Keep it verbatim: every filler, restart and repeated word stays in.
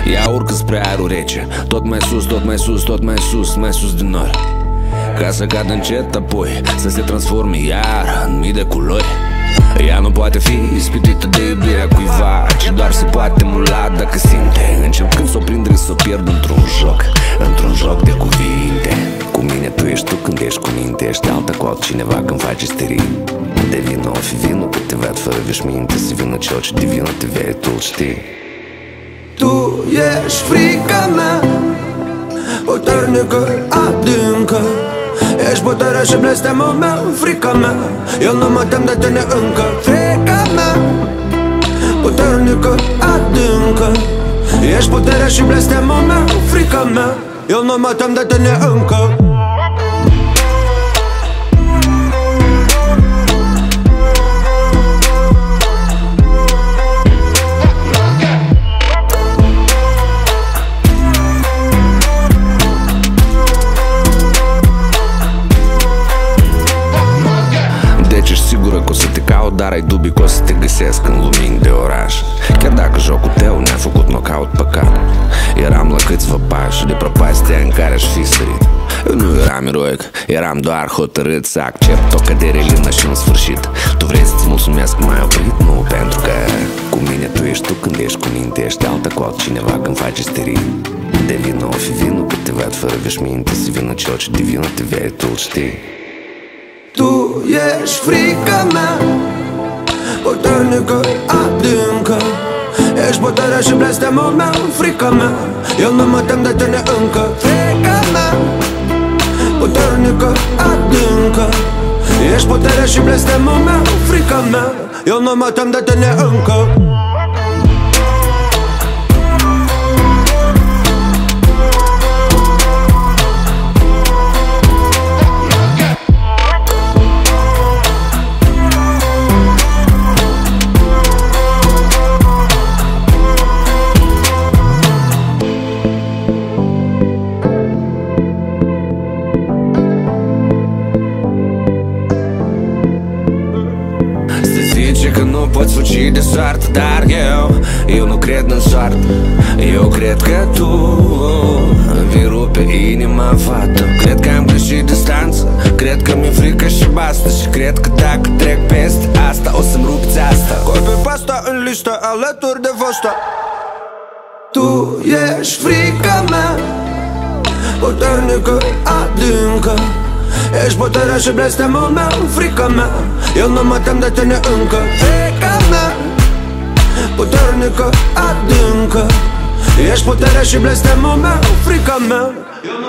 Ea urcă spre aerul rece, tot mai sus, tot mai sus, tot mai sus, mai sus din nori, ca să cadă încet apoi, să se transforme iar în mii de culori. Ea nu poate fi ispitită de iubirea cuiva, ci doar se poate mula dacă simte, încercând să o prindă, să o pierd într-un joc, într-un joc de cuvinte. Cu mine tu ești tu când ești cu minte, ești alta cu altcineva când faci isterii. De vină o fi vină, că te văd fără veșminte, să vină cel ce divină te vei, tu știi. Tu ești frica mea, puternică, adâncă. Ești puterea și blestemul meu, frica mea. Eu nu mă tem de tine încă. Frica mea, puternică, adâncă. Ești puterea și blestemul meu, frica mea. Eu nu mă tem de tine încă. Că o să te caut, dar ai dubii că o să te găsesc în lumini de oraș. Chiar dacă jocul tău ne-a făcut knockout pe cap, eram la câțiva pași de prăpastia în care aș fi sărit. Eu nu eram eroic, eram doar hotărât să accept o cădere lină și în sfârșit. Tu vrei să-ți mulțumesc că m-ai oprit? Nu, pentru că cu mine tu ești tu când ești cu minte, ești alta cu altcineva când faci isterii. De vină o fi vină, că te văd fără veșminte, să vină cel ce divină te vei, tu știi. Tu ești frica mea, puternică, adâncă. Ești puterea și blestemul meu, frica mea. Eu nu mă tem de tine încă. Frica mea, puternică, adâncă. Ești puterea și blestemul meu, frica mea. Eu nu mă tem de tine încă. Că nu poți fugi de soartă, dar eu, eu nu cred în soartă. Eu cred că tu vei rupe inima, fată. Cred că am greșit distanță, cred că mi-e frică și basta. Și cred că dacă trec peste asta, o să-mi rupți asta. Copii pasta în listă alături de vostă. Tu ești frica mea, puternică, adâncă. Ești puterea și blestemul meu, frica mea. Eu nu mă tem de tine încă. Frica mea, puternică, adâncă. Ești puterea și blestemul meu, frica mea.